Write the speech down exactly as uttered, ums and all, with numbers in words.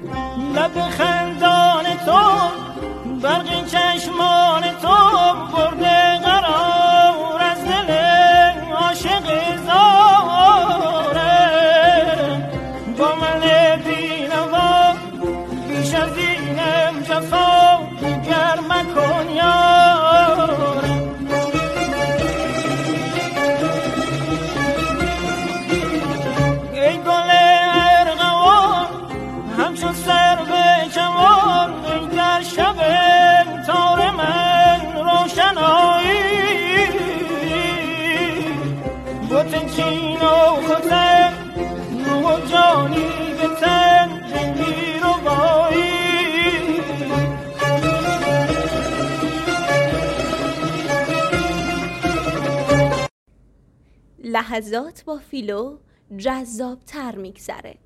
لب خندان تو برق چشمان تو برده قرار از دل عاشق زاره با من بینوا بیش از اینم جفا گر مکن یاره. ای گل ارغوان همچون سر به جوان ای در شب تار من روشنایی بوتن چین و خطر روح و جانی به تن رنگی رو بایی. لحظات با فیلو جذاب تر میگذره.